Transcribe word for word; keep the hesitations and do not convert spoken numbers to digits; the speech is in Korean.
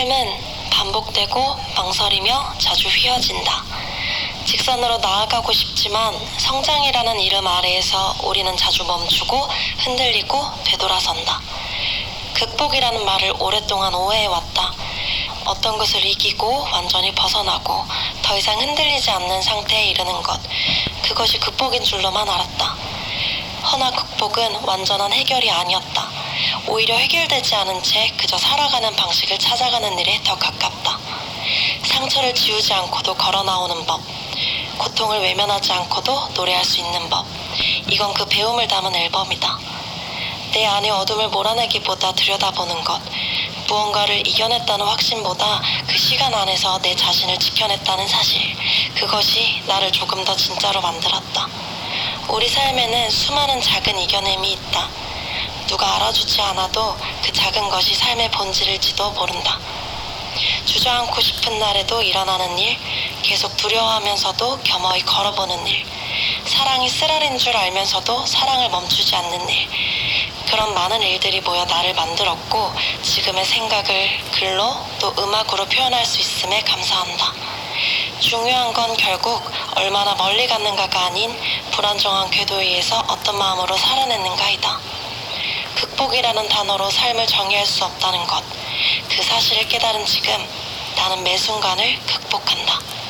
삶은 반복되고 망설이며 자주 휘어진다. 직선으로 나아가고 싶지만 성장이라는 이름 아래에서 우리는 자주 멈추고 흔들리고 되돌아선다. 극복이라는 말을 오랫동안 오해해왔다. 어떤 것을 이기고 완전히 벗어나고 더 이상 흔들리지 않는 상태에 이르는 것, 그것이 극복인 줄로만 알았다. 허나 극복은 완전한 해결이 아니었다. 오히려 해결되지 않은 채 그저 살아가는 방식을 찾아가는 일에 더 가깝다. 상처를 지우지 않고도 걸어 나오는 법, 고통을 외면하지 않고도 노래할 수 있는 법, 이건 그 배움을 담은 앨범이다. 내 안의 어둠을 몰아내기보다 들여다보는 것, 무언가를 이겨냈다는 확신보다 그 시간 안에서 내 자신을 지켜냈다는 사실, 그것이 나를 조금 더 진짜로 만들었다. 우리 삶에는 수많은 작은 이겨냄이 있다. 누가 알아주지 않아도 그 작은 것이 삶의 본질일지도 모른다. 주저앉고 싶은 날에도 일어나는 일, 계속 두려워하면서도 겸허히 걸어보는 일, 사랑이 쓰라린 줄 알면서도 사랑을 멈추지 않는 일, 그런 많은 일들이 모여 나를 만들었고 지금의 생각을 글로 또 음악으로 표현할 수 있음에 감사한다. 중요한 건 결국 얼마나 멀리 갔는가가 아닌 불안정한 궤도위에서 어떤 마음으로 살아냈는가이다. 극복이라는 단어로 삶을 정의할 수 없다는 것, 그 사실을 깨달은 지금 나는 매 순간을 극복한다.